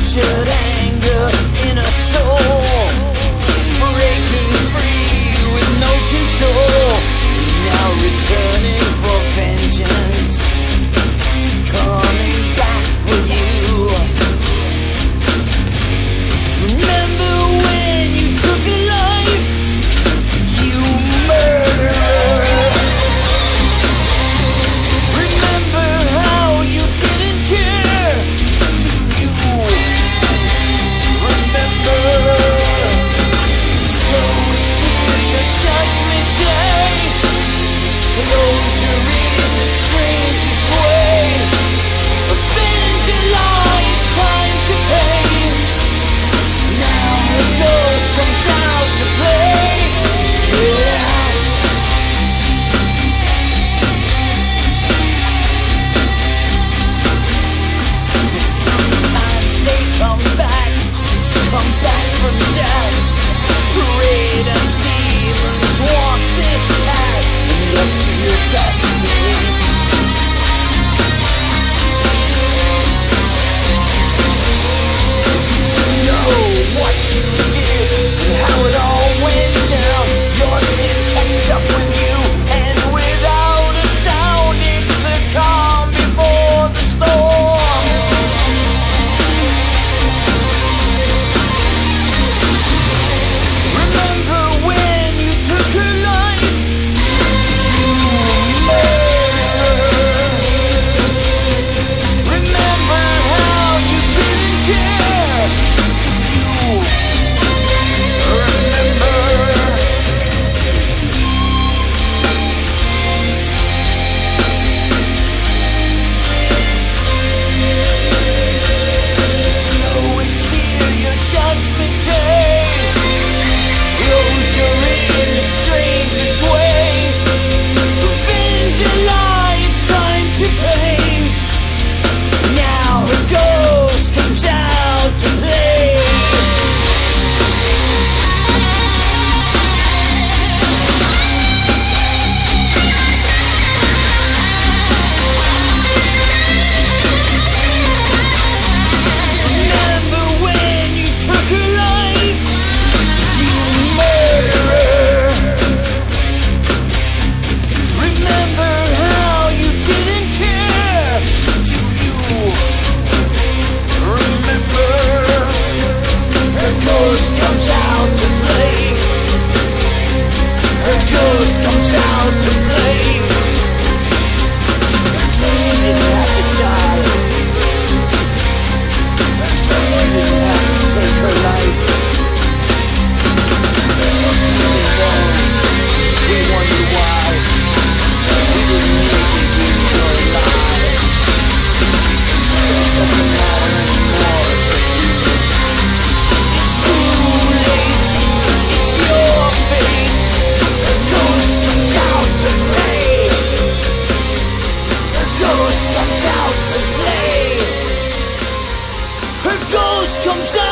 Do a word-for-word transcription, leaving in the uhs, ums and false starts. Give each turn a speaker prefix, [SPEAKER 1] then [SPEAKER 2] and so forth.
[SPEAKER 1] captured anger in a soul, breaking free with no control, now returning for vengeance, coming back for you. Remember when you took a life, you murderer. Remember how you didn't care, do you remember? So it's here the judgment day, closure in the strangest way. Avenge your lie, it's time to pay. Now the ghost comes out to play. Yeah. Sometimes they come back, come back from death. Parade of demons walk this path, and the fear touch me. Cause you know what you did and how it all went down. Your sin catches up with you, and without a sound, it's the calm before the storm. Remember when you took her life, you murderer. Remember how you didn't care, do you remember? So it's here your judgment day, closure in the strangest way. Revenge your lie, it's time to pay. Now the ghost comes out to play. Remember when you took her life, you murderer. Remember how you didn't care, do you remember? Her ghost comes out to play. Her ghost comes out to play. She didn't have to die. She didn't have to take her life. Even though we wonder why we didn't make it through your life. It doesn't matter anymore. It's too late. It's your fate. The ghost comes out to play. The ghost comes out to play. Her ghost comes out.